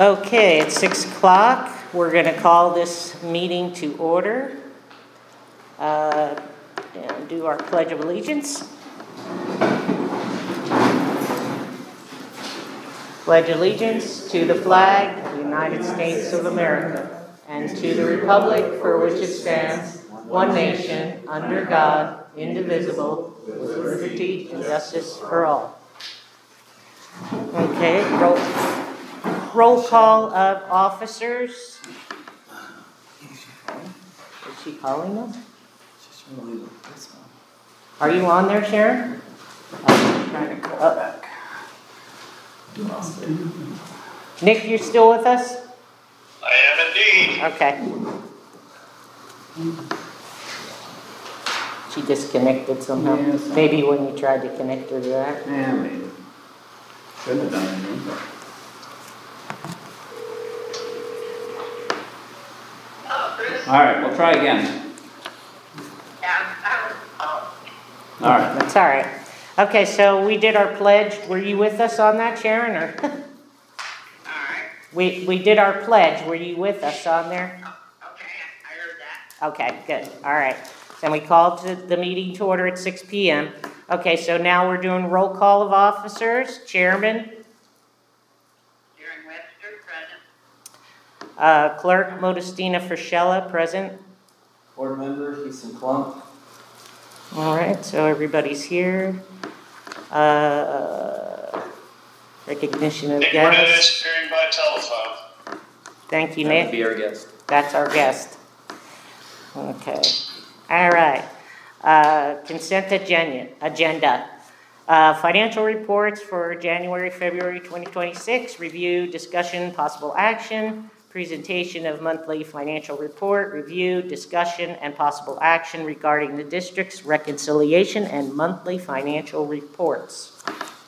Okay, it's 6 o'clock. We're going to call this meeting to order and do our Pledge of Allegiance. Pledge allegiance to the flag of the United States of America and to the republic for which it stands, one nation, under God, indivisible, with liberty and justice for all. Okay, roll call of officers. Is she calling them? Are you on there, Sharon? Nick, you're still with us? I am indeed. Okay. She disconnected somehow. Yes. Maybe when you tried to connect her to that. Yeah, maybe. Shouldn't have done anything. All right, we'll try again. All right. That's all right. Okay, so we did our pledge. Were you with us on that, Sharon? Or we did our pledge. Were you with us on there? Okay, I heard that. Okay, good. All right. Then we called the meeting to order at 6 p.m. Okay, so now we're doing roll call of officers. Chairman. Sharon Webster, present. Clerk Modestina Frischella, present. Board member, Houston Klump. All right, so everybody's here. Recognition of Nick guests. Cornelius, appearing by telephone. Thank you, That would Nick. be our guest. That's our guest. Okay. All right. Consent agenda. Financial reports for January, February 2026. Review, discussion, possible action. Presentation of monthly financial report. Review, discussion, and possible action regarding the district's reconciliation and monthly financial reports.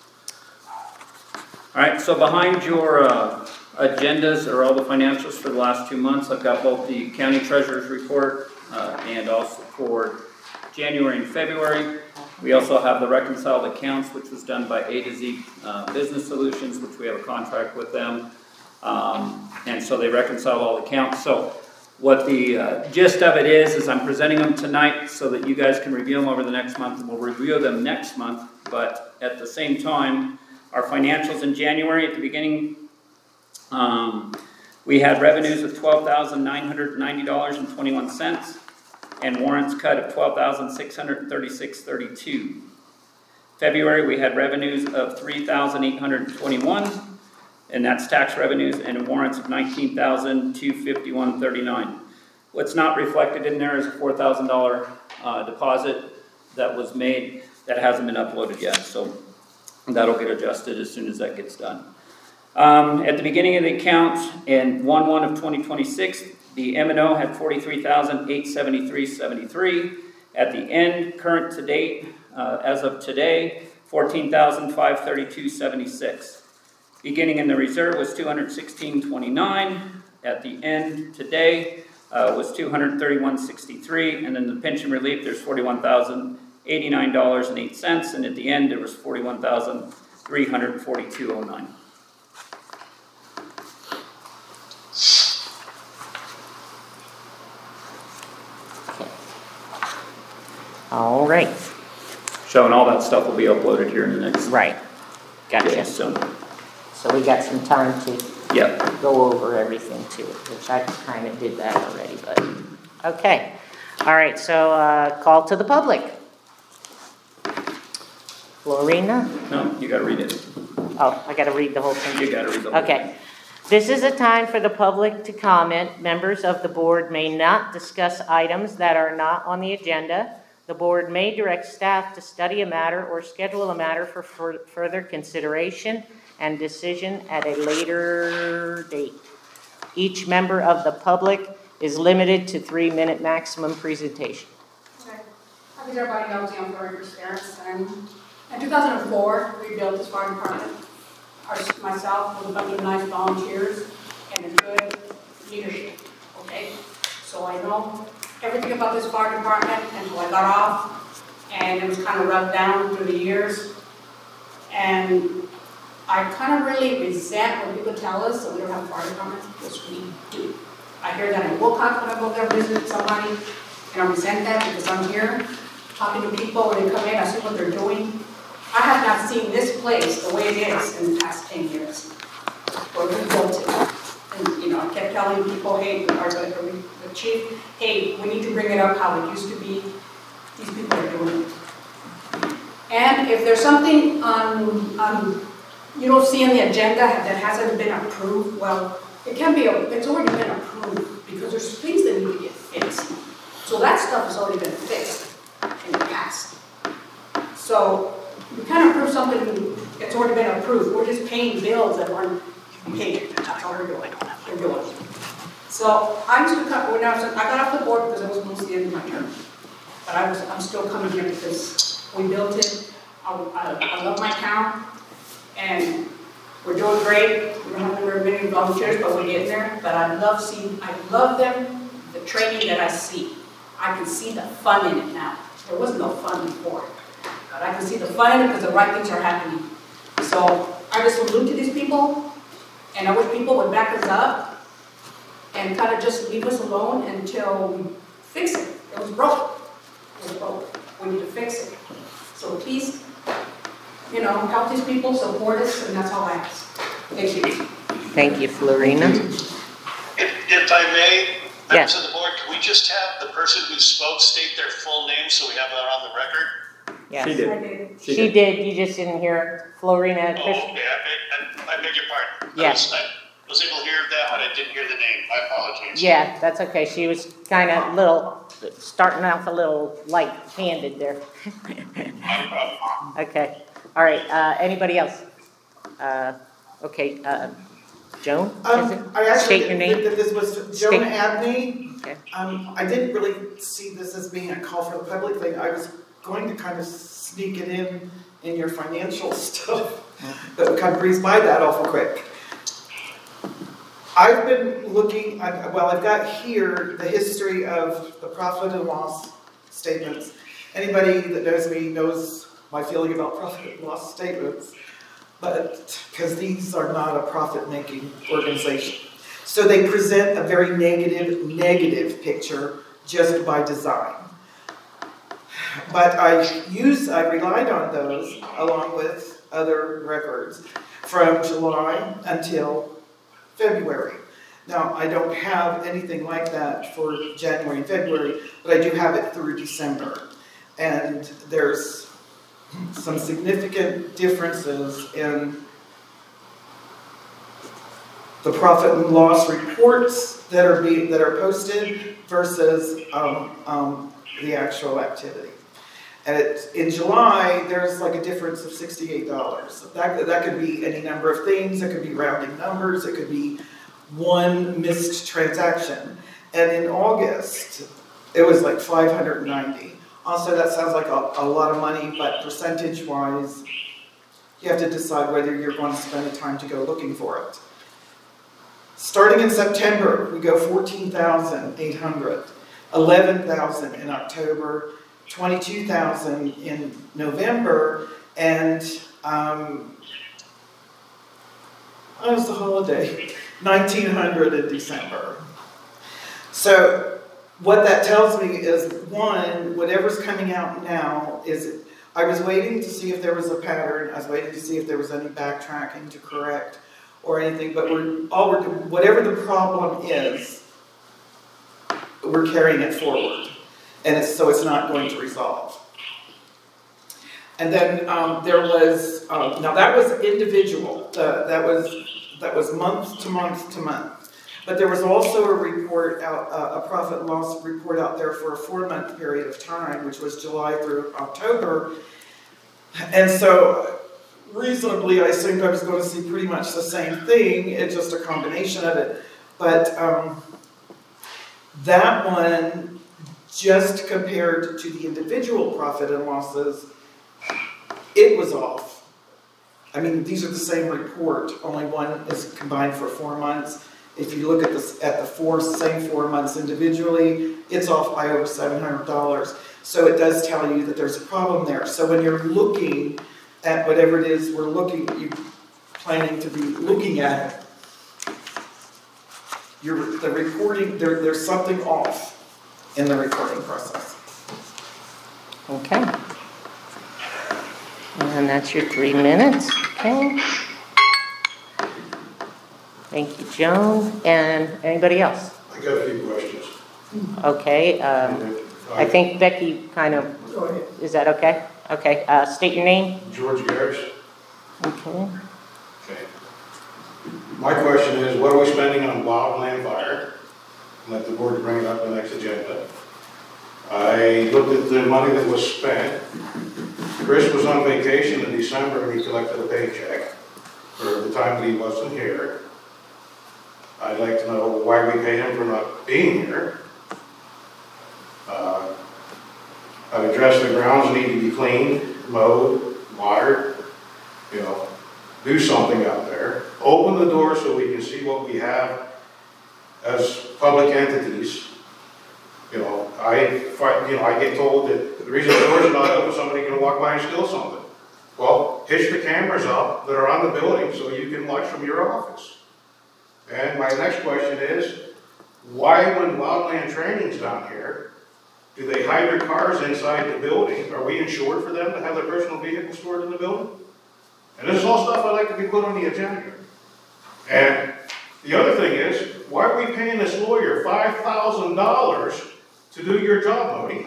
All right, so behind your agendas are all the financials for the last 2 months. I've got both the county treasurer's report and also for January and February. We also have the reconciled accounts, which was done by A to Z Business Solutions, which we have a contract with them. And so they reconcile all the accounts. So what the gist of it is I'm presenting them tonight so that you guys can review them over the next month, and we'll review them next month. But at the same time, our financials in January at the beginning, we had revenues of $12,990.21 and warrants cut of $12,636.32. February, we had revenues of $3,821, and that's tax revenues, and warrants of $19,251.39. What's not reflected in there is a $4,000 deposit that was made that hasn't been uploaded yet, so that'll get adjusted as soon as that gets done. At the beginning of the account, in 1/1 of 2026, the M&O had $43,873.73. At the end, current to date, as of today, $14,532.76. Beginning in the reserve was $216.29. At the end today was $231.63, and in the pension relief there's $41,089.08, and at the end there was $41,342.09. All right. Showing all that stuff will be uploaded here in the next Right. Gotcha. day. So, So we got some time to yeah. go over everything too, which I kind of did that already, but okay. All right, so call to the public. Florina? No, you got to read it. Oh, I got to read the whole thing. You got to read the whole Okay. thing. This is a time for the public to comment. Members of the board may not discuss items that are not on the agenda. The board may direct staff to study a matter or schedule a matter for further consideration and decision at a later date. Each member of the public is limited to 3-minute maximum presentation. Okay. I think everybody knows I'm very experienced, and in 2004, we built this fire department. Myself with a bunch of nice volunteers and a good leadership, okay? So I know everything about this fire department until I got off, and it was kind of rubbed down through the years. And I kind of really resent when people tell us that we don't have a fire department, which we do. I hear that in Wilcox when I go there visit somebody, and I resent that because I'm here talking to people when they come in, I see what they're doing. I have not seen this place the way it is in the past 10 years. Where we built it. And, you know, I kept telling people, hey, the chief, hey, we need to bring it up how it used to be. These people are doing it. And if there's something you don't see on the agenda that hasn't been approved, well, it's already been approved because there's things that need to get fixed. So that stuff has already been fixed in the past. So we can't approve something that's already been approved. We're just paying bills that aren't paid. That's all we're doing. So I'm just I got off the board because it was mostly the end of my term. But I'm still coming here because we built it. I love my town, and we're doing great. We don't have very many volunteers, but we're getting there. But I love them, the training that I see. I can see the fun in it now. There was no fun before. But I can see the fun in it because the right things are happening. So I just salute to these people, and I wish people would back us up and kind of just leave us alone until we fix it. It was broke. We need to fix it. So please, help these people, support us, and that's all I ask. Thank you. Thank you, Florina. If I may, members Yes. of the board, can we just have the person who spoke state their full name so we have that on the record? Yes. She did. I did. She did, you just didn't hear Florina. Oh, okay, I beg your pardon. Yes. I was able to hear that, but I didn't hear the name. My apologies. Yeah, that's okay. She was kind of starting off a little light-handed there. No problem. Okay. All right. Anybody else? Okay. Joan? Is it? I actually State your name. think that this was Joan State- Abney. Okay. I didn't really see this as being a call for the public thing. I was going to kind of sneak it in your financial stuff, but we kind of breezed by that awful quick. I've been looking, I've got here the history of the profit and loss statements. Anybody that knows me knows my feeling about profit and loss statements, but because these are not a profit-making organization. So they present a very negative picture just by design. But I relied on those along with other records from July until February. Now, I don't have anything like that for January and February, but I do have it through December. And there's some significant differences in the profit and loss reports that are posted versus the actual activity. And in July, there's like a difference of $68. That could be any number of things. It could be rounding numbers. It could be one missed transaction. And in August, it was like $590. Also, that sounds like a lot of money, but percentage-wise, you have to decide whether you're going to spend the time to go looking for it. Starting in September, we go 14,800, 11,000 in October, 22,000 in November, and what was the holiday? 1,900 in December. So what that tells me is, one, whatever's coming out now is, I was waiting to see if there was a pattern. I was waiting to see if there was any backtracking to correct or anything, but whatever the problem is, we're carrying it forward. And so it's not going to resolve. And then there was, now that was individual. That was month to month to month. But there was also a report out, a profit and loss report out there for a 4-month period of time, which was July through October. And so reasonably, I assumed I was going to see pretty much the same thing. It's just a combination of it. But that one, just compared to the individual profit and losses, it was off. I mean, these are the same report, only one is combined for 4 months. If you look at the same 4 months individually, it's off by over $700. So it does tell you that there's a problem there. So when you're looking at whatever it is we're looking, you planning to be looking at it, the recording, there's something off in the recording process. Okay. And that's your 3 minutes, okay? Thank you, Joan. And anybody else? I got a few questions. Okay, I think Becky kind of, Go ahead. is that okay? Okay, state your name. George Garris. Okay. Okay. My question is, what are we spending on wildland fire? Let the board bring it up in the next agenda. I looked at the money that was spent. Chris was on vacation in December and he collected a paycheck for the time that he wasn't here. I'd like to know why we paid him for not being here. I've addressed the grounds need to be cleaned, mowed, watered, do something out there. Open the door so we can see what we have as public entities. I get told that the reason the door's not open, somebody can walk by and steal something. Well, hitch the cameras up that are on the building so you can watch from your office. And my next question is, why when wildland training's down here, do they hide their cars inside the building? Are we insured for them to have their personal vehicle stored in the building? And this is all stuff I'd like to be put on the agenda. And the other thing is, why are we paying this lawyer $5,000 to do your job, Modi?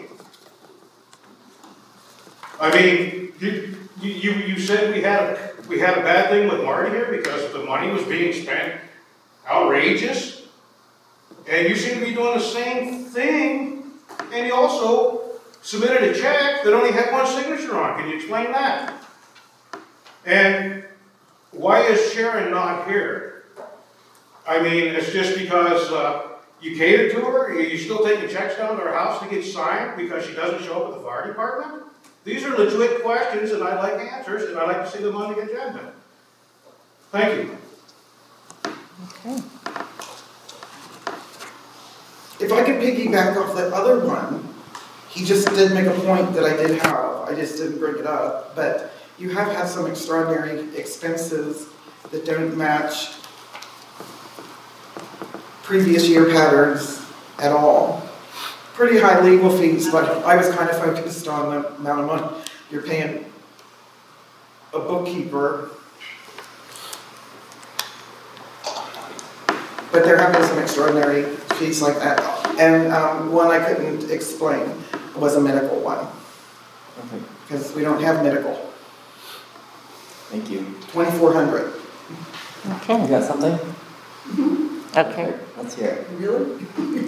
I mean, you said we had a bad thing with Marty here because the money was being spent outrageous, and you seem to be doing the same thing. And you also submitted a check that only had one signature on. Can you explain that? And why is Sharon not here? I mean, it's just because you catered to her? Are you still taking checks down to her house to get signed because she doesn't show up at the fire department? These are legit questions, and I'd like answers, and I'd like to see them on the agenda. Thank you. Okay. If I could piggyback off that other one, he just did make a point that I did have. I just didn't bring it up. But you have had some extraordinary expenses that don't match previous year patterns at all. Pretty high legal fees, but I was kind of focused on the amount of money you're paying a bookkeeper. But there have been some extraordinary fees like that. And one I couldn't explain was a medical one. Because we don't have medical. Thank you. $2,400. Okay. You got something? Okay. Let's hear it. Really?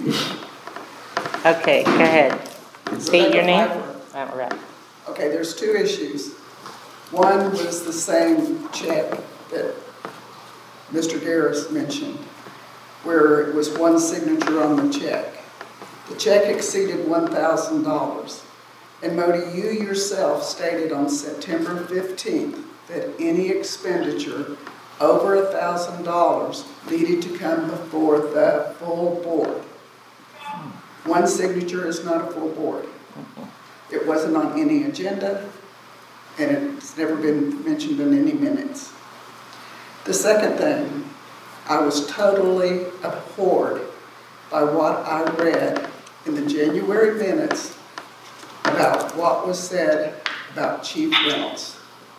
Okay, go ahead. State your name. Rebecca All right. Okay, there's two issues. One was the same check that Mr. Garris mentioned, where it was one signature on the check. The check exceeded $1,000. And Modi, you yourself stated on September 15th that any expenditure over $1,000 needed to come before the full board. One signature is not a full board. It wasn't on any agenda, and it's never been mentioned in any minutes. The second thing, I was totally abhorred by what I read in the January minutes about what was said about Chief Reynolds.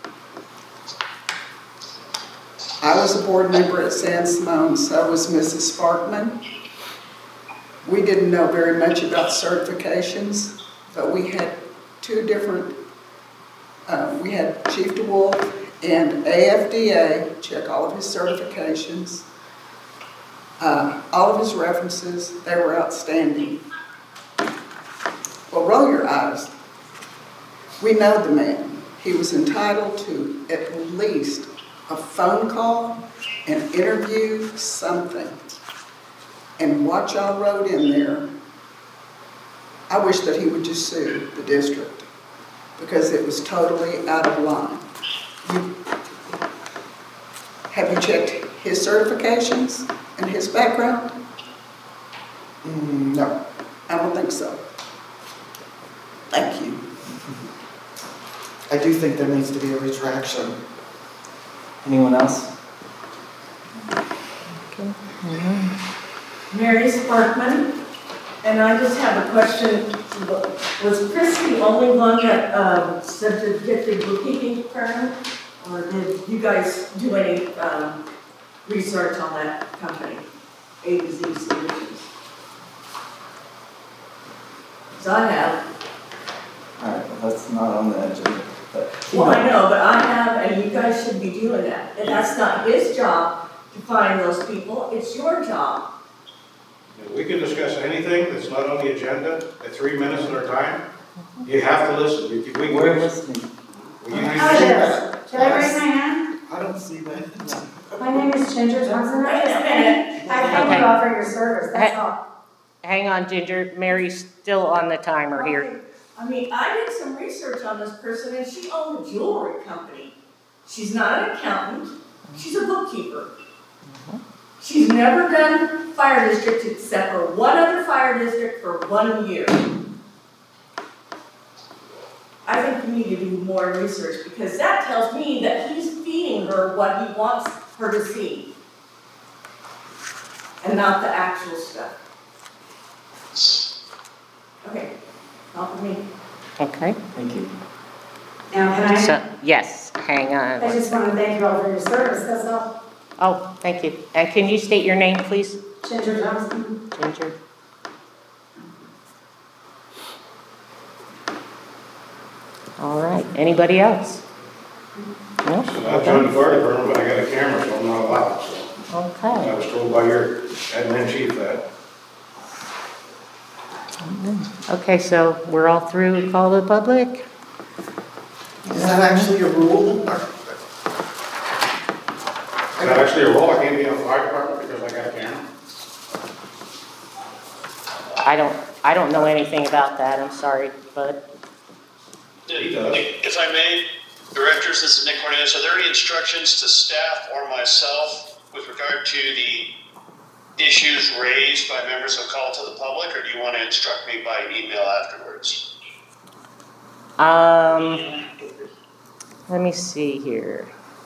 I was a board member at San Simone, so was Mrs. Sparkman. We didn't know very much about certifications, but we had two different, we had Chief DeWolf and AFDA check all of his certifications, all of his references. They were outstanding. Well, roll your eyes. We know the man. He was entitled to at least a phone call, an interview, something. And what y'all wrote in there, I wish that he would just sue the district because it was totally out of line. Have you checked his certifications and his background? No. I don't think so. Thank you. I do think there needs to be a retraction. Anyone else? Mary Sparkman, and I just have a question. Was Chris the only one that said to get the bookkeeping firm, or did you guys do any research on that company, A to Z Solutions? So I have. Alright, well, that's not on the agenda, but. Well, I know, but I have, and you guys should be doing that. And that's not his job to find those people, it's your job. We can discuss anything that's not on the agenda at 3 minutes at our time. You have to listen. We're listening. Hi there. Should I raise my hand? I don't see that. My name is Ginger Johnson. Wait a minute. I came to offer your service, that's all. Hang on, Ginger, Mary's still on the timer here. Okay. I mean, I did some research on this person, and she owned a jewelry company. She's not an accountant, she's a bookkeeper. She's never done fire district except for one other fire district for 1 year. I think we need to do more research, because that tells me that he's feeding her what he wants her to see, and not the actual stuff. Okay, not for me. Okay. Thank you. Now, can So, yes, hang on. I just want to thank you all for your service, that's all. Oh, thank you. And can you state your name, please? Ginger Johnson. Ginger. All right, anybody else? No? So I've joined the fire department, but I got a camera, so I'm not allowed, so. Okay. I was told by your admin chief that. Okay, so we're all through call to the public? Is that actually a rule? Is that actually a role? I can't be in a fire department because I got a camera? I don't know anything about that, I'm sorry, but He does. If I may, directors, this is Nick Cornelius. Are there any instructions to staff or myself with regard to the issues raised by members of Call to the Public, or do you want to instruct me by email afterwards? let me see here.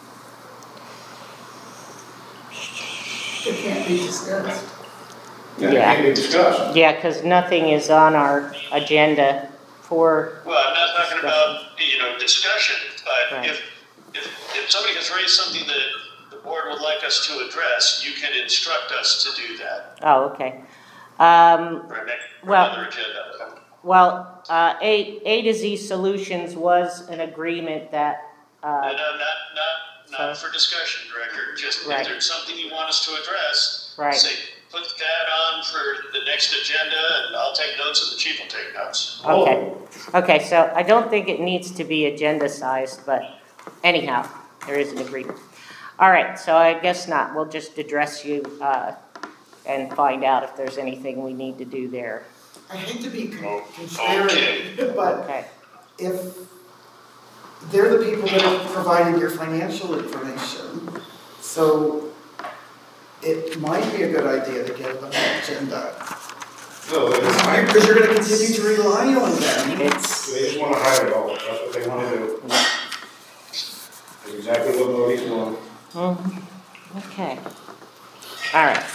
It can't be discussed. Yeah, Yeah. it can't be discussed. Yeah, because nothing is on our agenda for, Well, I'm not talking about, discussion, but Right. if somebody has raised something that the board would like us to address, you can instruct us to do that oh, okay. for Well- another agenda. Well, A to Z Solutions was an agreement that, No, not for discussion, Director, just Right. if there's something you want us to address, Right. say, put that on for the next agenda, and I'll take notes and the chief will take notes. okay. Okay, so I don't think it needs to be agenda-sized, but anyhow, there is an agreement. All right, so I guess not. We'll just address you and find out if there's anything we need to do there. I hate to be contrary, but Okay. if they're the people that have provided your financial information, so it might be a good idea to get it on the agenda. No, they just Because you're gonna continue to rely on them. It's, want to hide it all. That's what they want to do. That's exactly what Bodie's doing. okay. All right.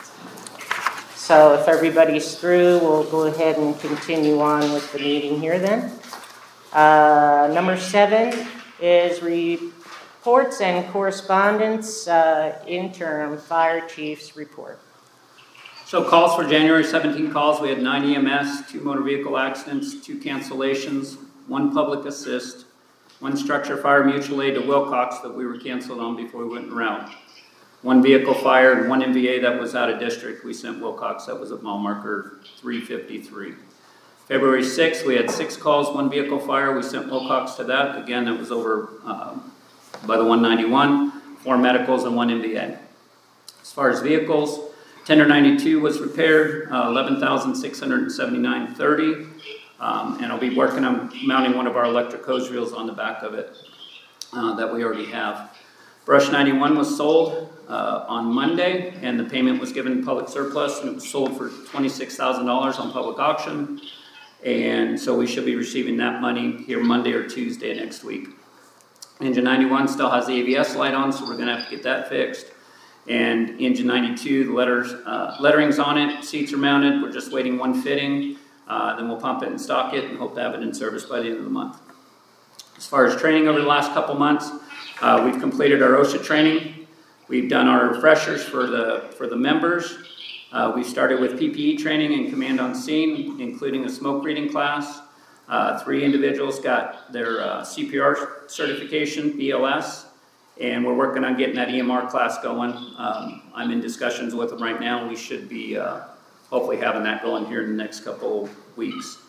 So if everybody's through, we'll go ahead and continue on with the meeting here then. Number 7 is reports and correspondence, interim fire chief's report. So calls for January 17 calls, we had 9 EMS, 2 motor vehicle accidents, 2 cancellations, 1 public assist, 1 structure fire mutual aid to Wilcox that we were canceled on before we went around. 1 vehicle fire and 1 MVA that was out of district. We sent Wilcox, that was at mile marker 353. February 6th, we had 6 calls, 1 vehicle fire. We sent Wilcox to that. Again, that was over by the 191, 4 medicals and 1 MVA. As far as vehicles, Tender 92 was repaired, $11,679.30. And I'll be working on mounting one of our electric hose reels on the back of it that we already have. Brush 91 was sold on Monday, and the payment was given in public surplus, and it was sold for $26,000 on public auction. And so we should be receiving that money here Monday or Tuesday next week. Engine 91 still has the ABS light on, so we're going to have to get that fixed. And engine 92, the lettering's on it, seats are mounted, we're just waiting one fitting. Then we'll pump it and stock it and hope to have it in service by the end of the month. As far as training over the last couple months, we've completed our OSHA training. We've done our refreshers for the members. We started with PPE training and command on scene, including a smoke reading class. 3 individuals got their CPR certification, BLS, and we're working on getting that EMR class going. I'm in discussions with them right now. We should be hopefully having that going here in the next couple weeks.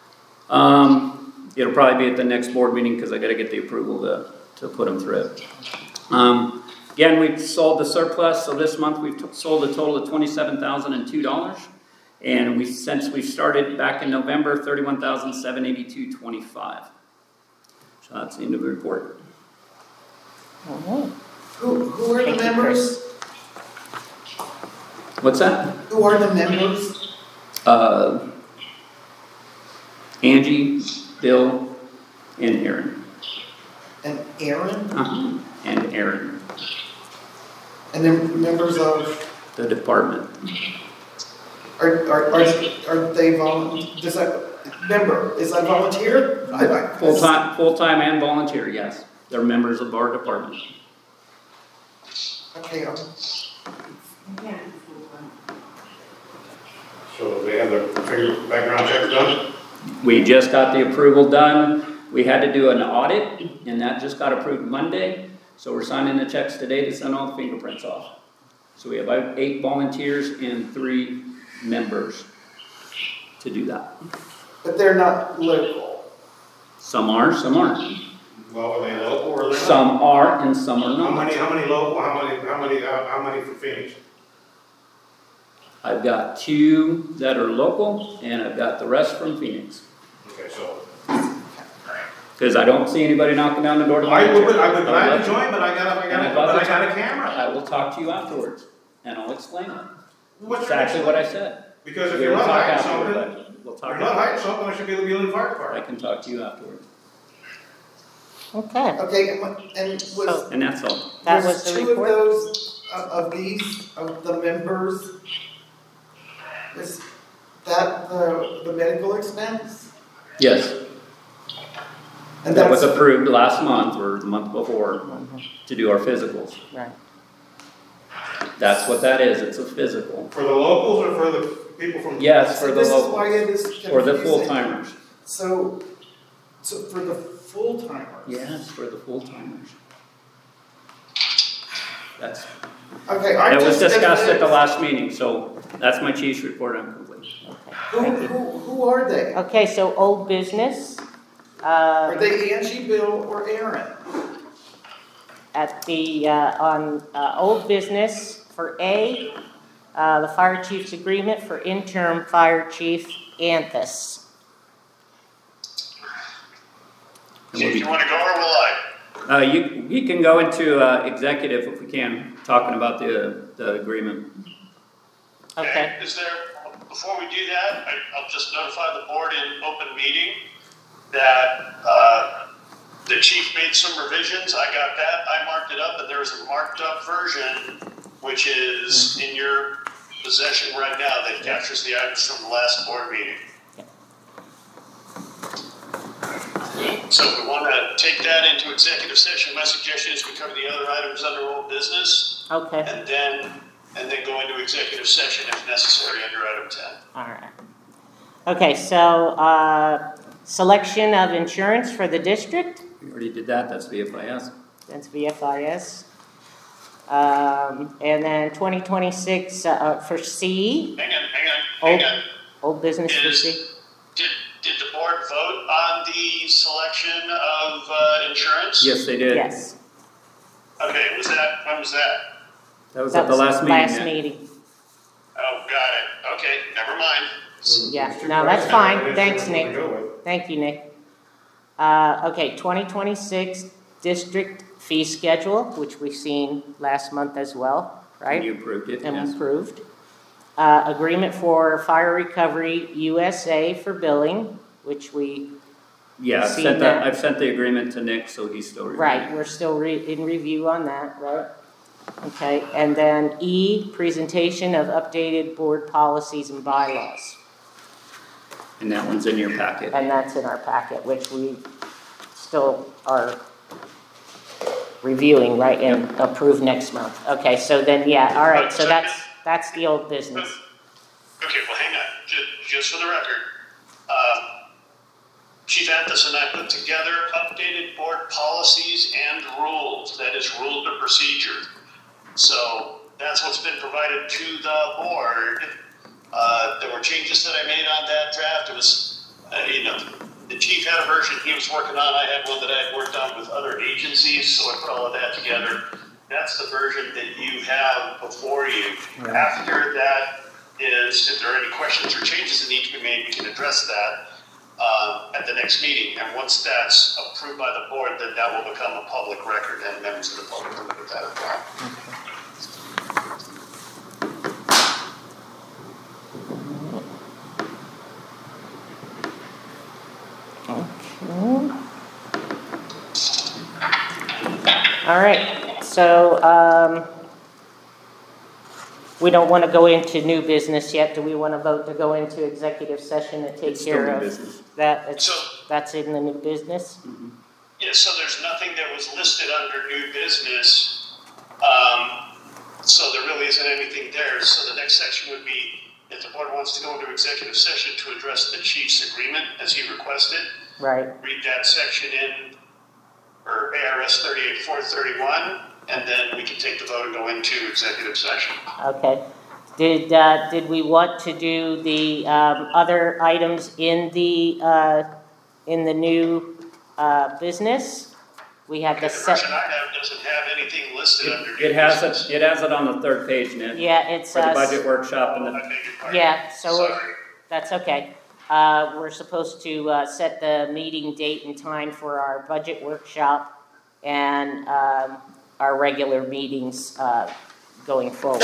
It'll probably be at the next board meeting because I got to get the approval to put them through it. Again, we've sold the surplus, so this month we've sold a total of $27,002. And since we started back in November, $31,782.25. So that's the end of the report. Mhm. Who are the Thank you, members? What's that? Who are the members? Angie, Bill, and Aaron. And Aaron? And Aaron. And then members of, The department. are they is that volunteer? Full-time and volunteer, yes. They're members of our department. Okay, So they have their background checks done? We just got the approval done. We had to do an audit, and that just got approved Monday. So we're signing the checks today to send all the fingerprints off. So we have 8 volunteers and 3 members to do that. but they're not local. Some are, some aren't. Well, are they local or are they not? Some are and some are How not. many local, how many for Phoenix? I've got 2 that are local, and I've got the rest from Phoenix. Okay, so. Because I don't see anybody knocking down the door to I would volunteer. glad to join, but I got a camera. I will talk to you afterwards, and I'll explain it. What's Exactly what I said. Because if We you're will not talk hiding afterward, something, but we'll if talk you're not afterward. hiding something, I should be able to be in the fire I department. can talk to you afterwards. Okay, Okay, and was, And that's all. that was the 2 report. of those, of the members, is that the medical expense? Yes, And that was that's, approved last month or the month before to do our physicals. Right. That's what that is, it's a physical. For the locals or for the people from? Yes, for the this is why locals, it is confusing. for the full-timers. So for the full-timers? Yes, for the full-timers. That's, Okay, that was discussed at the last meeting, so that's my chief's report, I'm complete. Who are they? Okay, so old business. Are they Angie, Bill, or Aaron? At the, on old business for A, the fire chief's agreement for interim fire chief Anthus. Chief, you want to go or will I? You can go into executive if we can, talking about the agreement. Okay, Is there, before we do that, I'll just notify the board in open meeting that the chief made some revisions. I got that. I marked it up, but there's a marked up version which is in your possession right now that captures the items from the last board meeting. So if we want to take that into executive session, my suggestion is we cover the other items under old business okay, and then go into executive session if necessary under item 10. all right. Okay, so, selection of insurance for the district, We already did that, that's VFIS. that's VFIS. And then 2026, for C, Hang on. old business for C. Did the board vote on the selection of insurance? Yes, they did. Yes. Okay, when was that? That was That at the was last meeting. Last yeah. meeting, Oh, got it. Okay, never mind. yeah, no, that's fine, thanks, Nick. Thank you, Nick. Okay, 2026 district fee schedule, which we've seen last month as well, right? You approved it, And yes. approved. Agreement for Fire Recovery USA for billing, which we, Yeah, See that? I've sent the agreement to Nick, so he's still reviewing. right, we're still in review on that, right? Okay, and then E, presentation of updated board policies and bylaws. And that one's in your packet. And that's in our packet, which we still are reviewing, right, and approve next month. Okay, so then, yeah, all right, so that's the old business. Okay, well, hang on, just for the record. Chief Anthus and I put together updated board policies and rules, that is rule to procedure. So that's what's been provided to the board. There were changes that I made on that draft. It was, the chief had a version he was working on. I had one that I had worked on with other agencies, so I put all of that together. That's the version that you have before you. Yeah. After that is, if there are any questions or changes that need to be made, we can address that at the next meeting. And once that's approved by the board, then that will become a public record and members of the public can look at that as well. All right, so we don't want to go into new business yet. Do we want to vote to go into executive session to take care of that? That's in the new business? Mm-hmm. Yeah, so there's nothing that was listed under new business, so there really isn't anything there. So the next section would be if the board wants to go into executive session to address the chief's agreement as he requested. Right. Read that section in, or ARS 38431, and then we can take the vote and go into executive session. Okay. Did we want to do the other items in the new business? We have the version I have doesn't have anything listed under new business. It has it on the third page, Ned. Yeah, it's for the budget workshop and that's okay. We're supposed to set the meeting date and time for our budget workshop and our regular meetings going forward.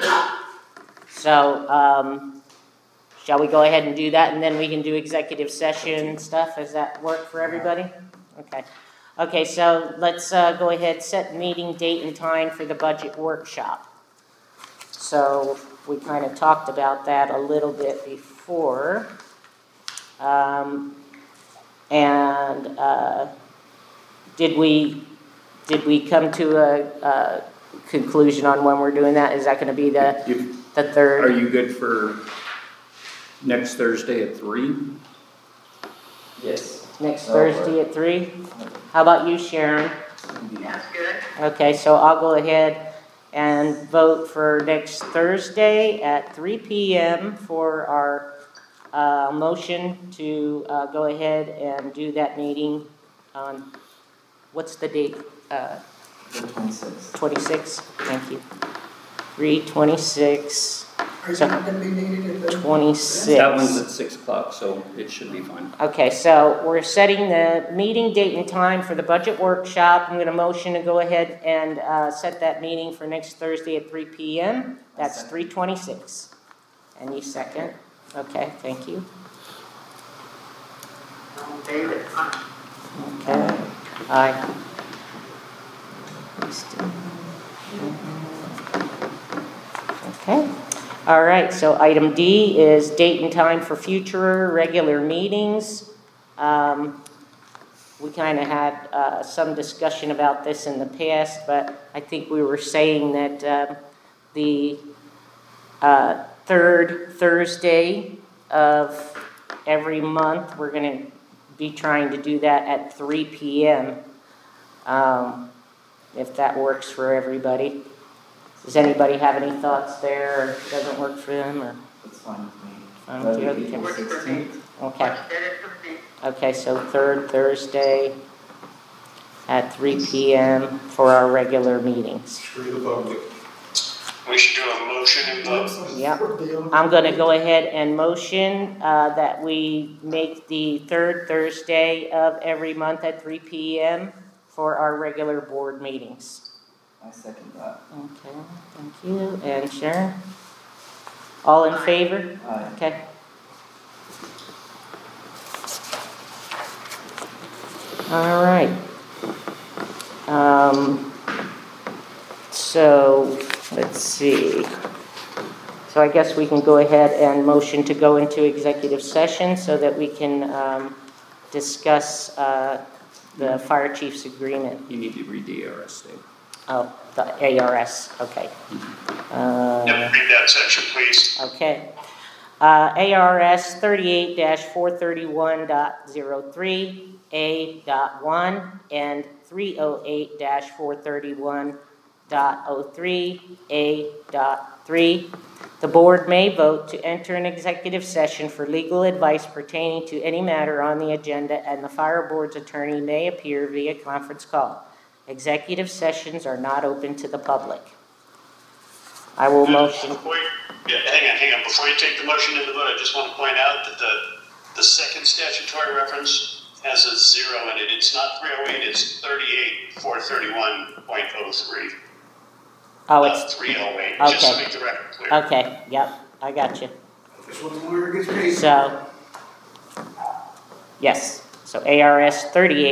So, shall we go ahead and do that, and then we can do executive session stuff? Does that work for everybody? Okay. Okay, so let's go ahead, set meeting date and time for the budget workshop. So we kind of talked about that a little bit before. Did we come to a conclusion on when we're doing that? Is that going to be the third? Are you good for next Thursday at 3? Yes. Next Thursday at 3? How about you, Sharon? That's good. Okay, so I'll go ahead and vote for next Thursday at 3 p.m. for our motion to go ahead and do that meeting on, what's the date? The 26th. 26, thank you. 3/26. Are you not going to be needed at the 26. That one's at 6 o'clock, so it should be fine. Okay, so we're setting the meeting date and time for the budget workshop. I'm going to motion to go ahead and set that meeting for next Thursday at 3 p.m. That's 3/26. And you second? Okay, thank you. David, Okay. Aye. Okay. All right, so item D is date and time for future regular meetings. We kind of had some discussion about this in the past, but I think we were saying that the third Thursday of every month, we're going to be trying to do that at 3 p.m. If that works for everybody. Does anybody have any thoughts there, or doesn't work for them, or? That's fine with me. Fine with you? That'd be Okay. the 16th. Okay. better for me. Okay, so third Thursday at 3 p.m. for our regular meetings. Screw the public. We should do a motion and vote. Yep. I'm going to go ahead and motion that we make the third Thursday of every month at 3 p.m. for our regular board meetings. I second that. Okay, thank you. And Sharon? All in favor? Aye. Okay. All right. So, let's see. So I guess we can go ahead and motion to go into executive session so that we can discuss the fire chief's agreement. You need to read the ARS statement. Oh, the ARS, okay. Yep, read that section, please. Okay. ARS 38-431.03, A.1, and 308-431.03, A.3. The board may vote to enter an executive session for legal advice pertaining to any matter on the agenda, and the fire board's attorney may appear via conference call. Executive sessions are not open to the public. I will motion. Hang on. Before you take the motion and the vote, I just want to point out that the second statutory reference has a 0 in it. It's not 308, it's 38-431.03. Oh, it's 308, okay. just to make the record clear. Okay, yep, I got you. That's what the lawyer gets paid. So, yes, so ARS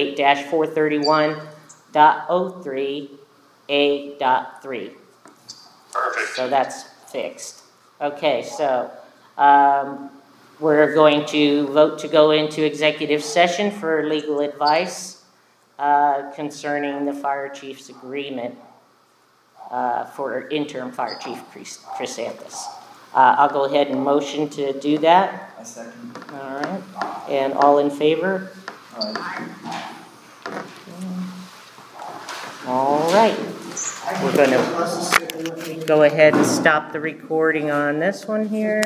38-431.03, A.3. Perfect. So that's fixed. Okay, so we're going to vote to go into executive session for legal advice concerning the fire chief's agreement for interim fire chief Chrysanthus. I'll go ahead and motion to do that. I second. All right, and all in favor? All right. We're going to go ahead and stop the recording on this one here.